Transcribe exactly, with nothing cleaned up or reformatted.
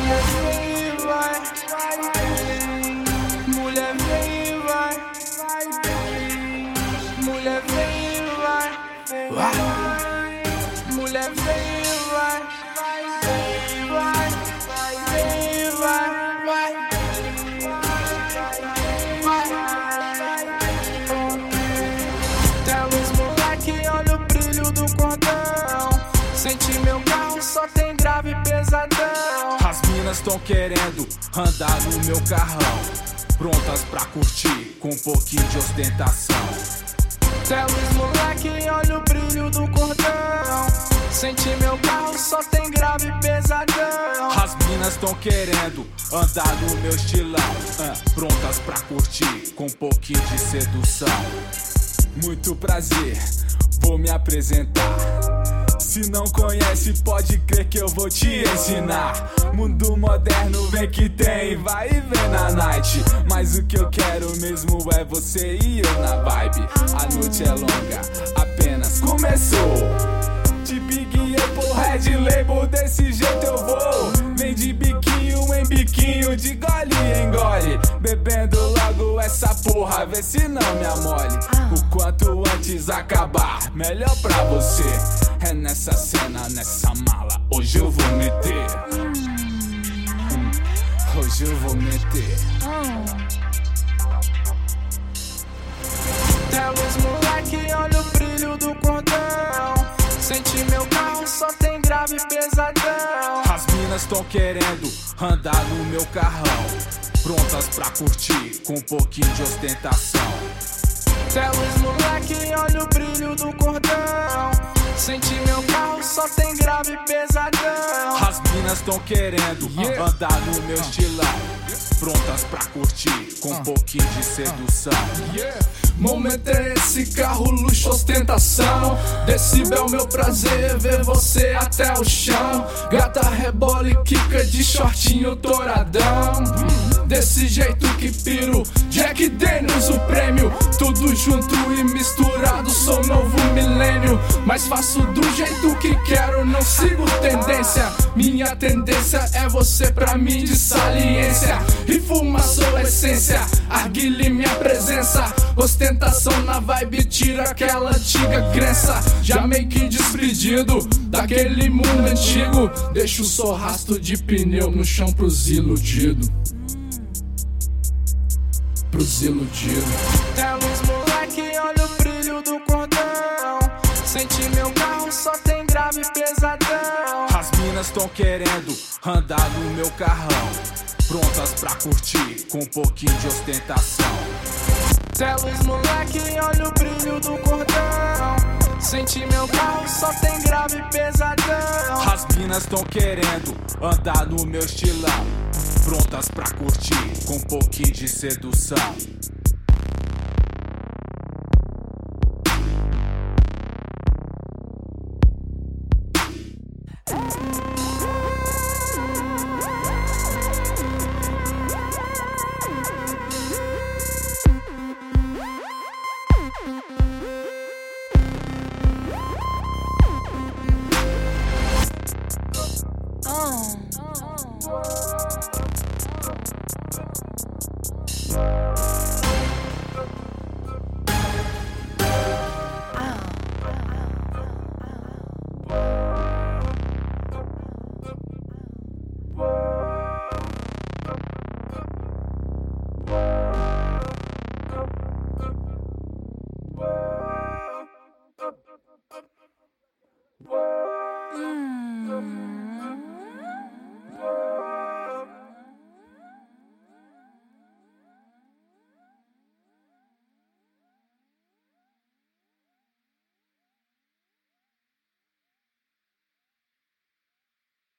Mulher vem e vai, mulher vem e vai, mulher vem e vai, mulher vem e vai, vai, vem e vai, vai, Tem luz, moleque, olha o brilho do cordão. Sente meu carro, só tem grave pesadão. As minas tão querendo andar no meu carrão, prontas pra curtir com um pouquinho de ostentação. Tem luz, moleque, olha o brilho do cordão. Sente meu carro, só tem grave pesadão. As minas tão querendo andar no meu estilão, uh, prontas pra curtir com um pouquinho de sedução. Muito prazer, vou me apresentar. Se não conhece, pode crer que eu vou te ensinar. Mundo moderno, vem que tem, vai e vem na night. Mas o que eu quero mesmo é você e eu na vibe. A noite é longa, apenas começou. De Big Apple, Red Label, desse jeito eu vou. Vem de biquinho em biquinho, de gole em gole, bebendo logo essa porra, vê se não me amole. O quanto antes acabar, melhor pra você. É nessa cena, nessa mala, hoje eu vou meter. hum, Hoje eu vou meter. Tem luz, moleque, olha o brilho do cordão. Sente meu carro, só tem grave pesadão. As minas tão querendo andar no meu carrão, prontas pra curtir com um pouquinho de ostentação. Tem luz, moleque, olha o brilho do cordão. Sente meu carro, só tem grave pesadão. As minas tão querendo yeah. andar no meu estilão, prontas pra curtir com um pouquinho de sedução. yeah. Momento é esse, carro, luxo, ostentação. Decibel, meu prazer, ver você até o chão. Gata rebola e quica de shortinho touradão. Desse jeito que piro, Jack Daniels o prêmio. Tudo junto e misturado, sou novo milênio. Mas faço do jeito que quero, não sigo tendência. Minha tendência é você pra mim de saliência. E fuma sua essência, arguile minha presença. Ostentação na vibe, tira aquela antiga crença. Já meio que desprendido daquele mundo antigo. Deixa o só rastro de pneu no chão pros iludidos. Pros iludidos. Tem luz, moleque, olha o brilho do cordão. Sente meu carro, só tem grave pesadão. As minas tão querendo andar no meu carrão, prontas pra curtir com um pouquinho de ostentação. Tem luz, moleque, olha o brilho do cordão. Sente meu carro, só tem grave pesadão. As minas tão querendo andar no meu estilão, prontas pra curtir com um pouquinho de sedução. Whoa.